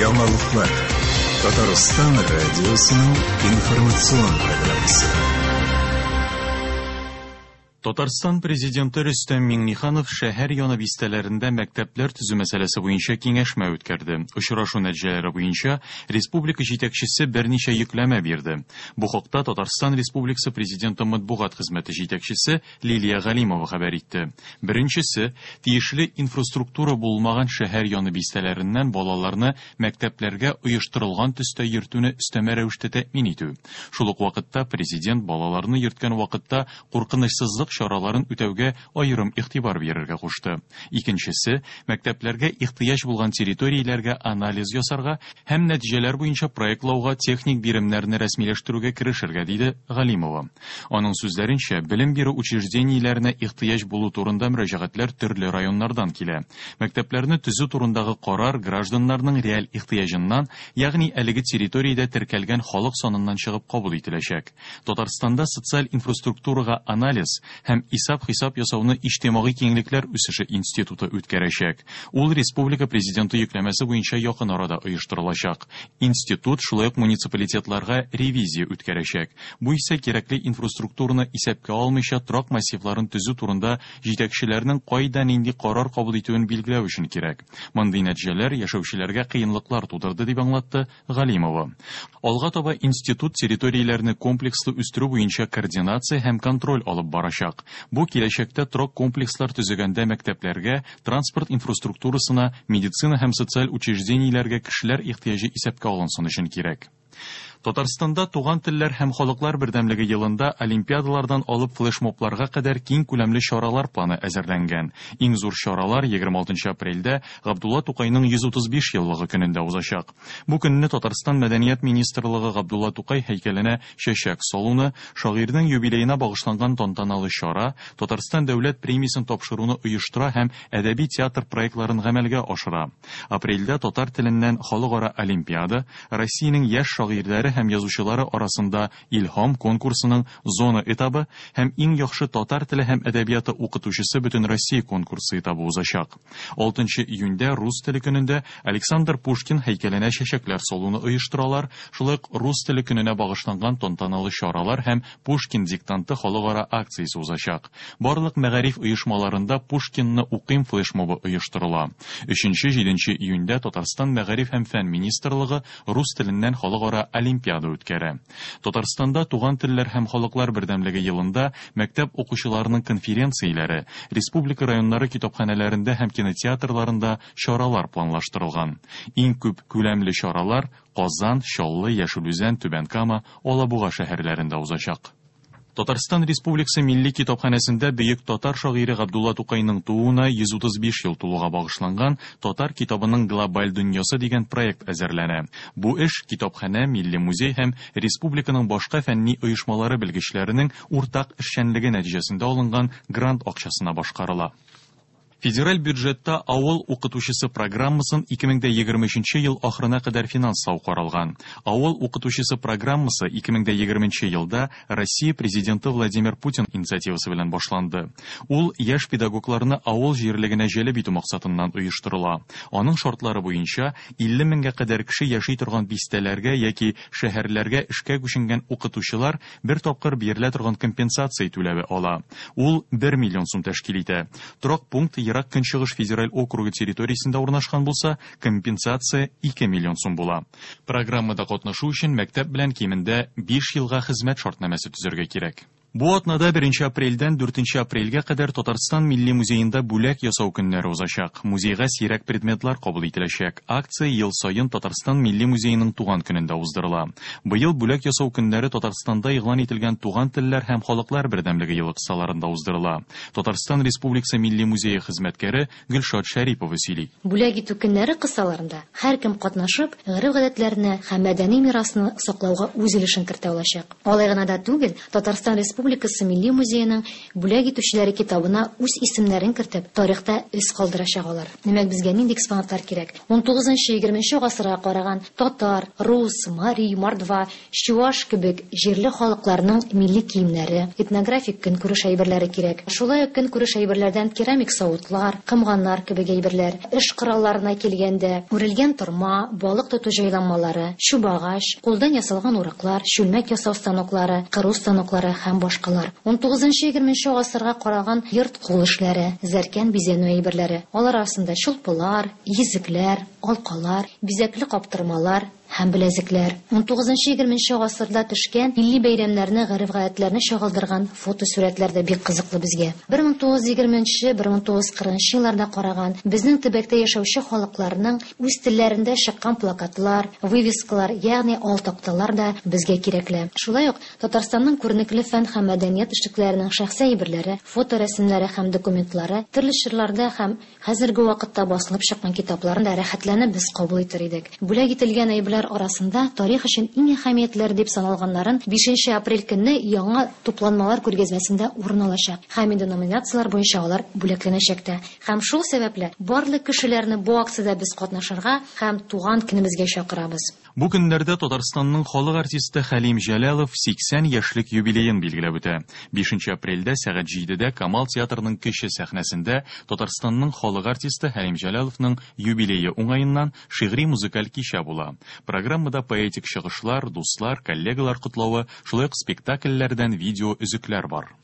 Яңалыклар. Татарстан радиосының информацион программасы. Татарстан президенты Рөстәм Миңнеханов шәһәр яны бистәләрендә мәктәпләр төзү мәсьәләсе буенча киңәшмә үткәрде. Очрашу нәтиҗәләре буенча республика җитәкчесе берничә йөкләмә бирде. Бу хакта Татарстан Республикасы президенты матбугат хезмәте җитәкчесе Лилия Галимова хәбәр итте. Беренчесе, тиешле инфраструктура булмаган шәһәр яны бистәләреннән балаларны мәктәпләргә оештырылган төстә йөртүне өстәмә рәвештә тәэмин итү. Шул ук вакытта президент балаларны йөрткән вакытта куркынычсызлык чараларын үтәүгә аерым игътибар бирергә кушты. Икенчесе, мәктәпләргә ихтыяҗ булган территорияләргә анализ ясарга һәм нәтиҗәләр буенча проектлауга техник биремнәрне рәсмиләштерүгә керешергә, диде Галимова. Аның сүзләренчә, белем бирү учреждениеләренә ихтыяҗ булу турында мөрәҗәгатьләр төрле районнардан килә. Мәктәпләрне төзү турындагы карар гражданнарның реаль ихтыяҗыннан, ягъни әлеге территориядә теркәлгән халык саныннан чыгып кабул ителәчәк. Татарстанда социаль инфраструктурага анализ һәм исәп-хисап ясауны иҗтимагый киңлекләр үсеше институты үткәрәчәк. Ул республика президенты йөкләмәсе буенча якын арада оештырылачак. Институт шулай ук муниципалитетларга ревизия үткәрәчәк. Бу исә кирәкле инфраструктураны исәпкә алмыйча торак массивларын төзү турында җитәкчеләрнең кайда нинди карар кабул итүен билгеләү өчен кирәк. Мондый нәтиҗәләр яшәүчеләргә кыенлыклар тудырды, дип аңлатты Галимова. Алга таба институт территорияләрне комплекслы үстерү буенча координация һәм контроль алып барачак. Бу киләчәктә торак комплекслар төзегәндә мәктәпләргә, транспорт инфраструктурасына, медицина һәм социаль учреждениеләргә кешеләр ихтыяҗы исәпкә алынсын өчен кирәк. Татарстанда туган телләр һәм халыклар бердәмлеге елында олимпиадалардан алып флешмобларга кадәр киң күләмле чаралар планы әзерләнгән. Иң зур чаралар 26 апрельдә Габдулла Тукайның 135 еллыгы көнендә узачак. Бу көнне Татарстан Мәдәният министрлыгы Габдулла Тукай һәйкәленә чәчәк салуны, шагыйрьнең юбилеена багышланган тантаналы чара, Татарстан дәүләт премиясын тапшыруны оештыра һәм әдәби театр проектларын гамәлгә ашыра. Апрельдә татар теленнән халыкара олимпиада, Россиянең яшь шагыйрьләре һәм язучылары арасында Илһам конкурсының зона этабы һәм иң яхшы татар теле һәм әдәбияты укытучысы бөтен Россия конкурсы этабы узачак. 6 июньдә рус теле көнендә Александр Пушкин һәйкәленә чәчәкләр салуны оештыралар. Шулай ук рус теле көненә багышланган тантаналы чаралар һәм Пушкин диктанты халыкара акциясе узачак. Барлык мәгариф оешмаларында Пушкинны укыйм флешмобы оештырыла. 3-7 июньдә Татарстан мәгариф һәм фән министрлыгы рус теленнән халыкара олимпиада үткәрә. Татарстанда туган телләр һәм халыклар бердәмлеге елында мәктәп укучыларының конференцияләре, республика районнары китапханәләрендә һәм кинотеатрларында чаралар планлаштырылган. Иң күп күләмле чаралар Казан, Чаллы, Яшелүзән, Түбән Кама, Алабуга шәһәрләрендә узачак. Татарстан Республикасы Милли китапханәсендә бөек татар шагыйре Габдулла Тукайның тууына 135 ел тулуга багышланган Татар китабының глобаль дөньясы дигән проект әзерләнә. Бу эш китапханә, милли музей һәм республиканың башка фәнни оешмалары белгечләренең уртак эшчәнлеге нәтиҗәсендә алынган грант акчасына башкарыла. Федераль бюджетта авыл укытучысы программасын 2023 ел ахырына кадәр финанслау каралган. Авыл укытучысы программасы 2020 елда Россия президенты Владимир Путин инициативасы белән башланды. Ул яшь педагогларны авыл җирлегенә җәлеп итү максатыннан оештырыла. Аның шартлары буенча 50 меңгә кадәр кеше яши торган бистәләргә яки шәһәрләргә эшкә күченгән укытучылар бер тапкыр бирелә торган компенсация түләве ала. Ул 1 миллион сум тәшкил итә. Торак пункт Ерак Көнчыгыш федераль округы территориясендә урнашкан булса, компенсация 2 миллион сум була. Программада катнашу өчен мәктәп белән кимендә 5 елга хезмәт шартнамәсе төзергә кирәк. Бу атнада 1 апрельдән 4 апрельгә кадәр Татарстан Милли музеенда бүләк ясау көннәре узачак. Музейга сирәк предметлар кабул ителәчәк. Акция ел саен Татарстан Милли музееның туган көнендә уздырыла. Быел бүләк ясау көннәре Татарстанда игълан ителгән туган телләр һәм халыклар бердәмлеге елы кысаларында уздырыла. Татарстан Республикасы Милли музее хезмәткәре Гөлшат Шәрипова сөйли. Бүләк итү көннәре кысаларында һәркем катнашып, гореф-гадәтләрне һәм мәдәни мирасны саклауга үз өлешен кертә алачак. Алай гына да түгел, Татарстан Республикасы Милли музееның бүләк итүчеләре китабына үз исемнәрен кертеп, тарихта эз калдырачаклар. Димәк, безгә нинди экспонатлар кирәк? 19-20 гасырга караган татар, рус, мари, мордва, чуаш кебек җирле халыкларның милли киемнәре, этнографик көнкүреш әйберләре кирәк. Шулай ук көнкүреш әйберләрдән керамик савытлар, кымганнар кебек әйберләр, эш коралларына килгәндә, үрелгән торма, балык тоту җайланмалары, чубагач, кулдан ясалган урыклар, чүлмәк ясау станоклары, кыру станоклары һәм башкалар. 19-20 гасырга караган йорт кул эшләре, зәркән бизәнү әйберләре. Алар арасында чулпылар, йөзекләр, алкалар, бизәкле каптырмалар һәм беләзекләр. 19-20 гасырда төшкән милли бәйрәмнәрне, гореф-гадәтләрне чагылдырган фотосурәтләр дә бик кызыклы безгә. 1920-1940 елларда караган безнең төбәктә яшәүче халыкларның үз телләрендә чыккан плакатлар, вывескалар, ягъни алтакталар да безгә кирәкле. Шулай ук Татарстанның күренекле фән һәм мәдәният эшлеклеләренең шәхси әйберләре, фоторәсемнәре һәм документлары, төрле чорларда һәм хәзерге вакытта басылып чыккан китапларында рәхәтләнеп без кабул итер идек. Бүләк ителгән әйберләр арасында тарих өчен иң әһәмиятле дип саналганнарын 5 апрель көнне яңа тупланмалар күргәзмәсендә урын алачак. Һәм инде номинациялар буенча алар бүләкләнәчәк тә. Һәм шул сәбәпле барлык кешеләрне бу акциядә без катнашырга һәм туган көнебезгә чакырабыз. Бу көннәрдә Татарстанның халык артисты Хәлим Җәлалов 80 яшьлек юбилеен билгеләп үтә. 5 апрельдә сәгать 7-дә Камал театрының кече сәхнәсендә Татарстанның халык артисты Хәлим Җәлаловның юбилее уңаеннан шигъри-музыкаль кичә була. Программада поэтик чыгышлар, дуслар, коллегалар котлавы, шулай ук спектакльләрдән видео өзекләр бар.